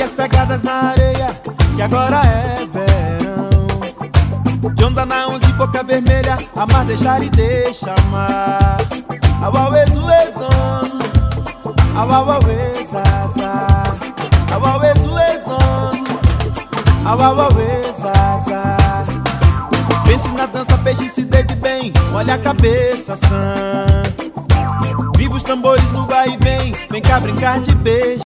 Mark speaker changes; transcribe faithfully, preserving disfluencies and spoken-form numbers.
Speaker 1: E as pegadas na areia, que agora é verão. De onda na onze e boca vermelha, amar, deixar e deixa amar. Auauê, zuezon, auauê, zaza. Auauê, zuezon, auauê, zaza. Pense na dança, peixe, se deite bem, olha a cabeça sã. Viva os tambores no vai e vem, vem cá brincar de beijo.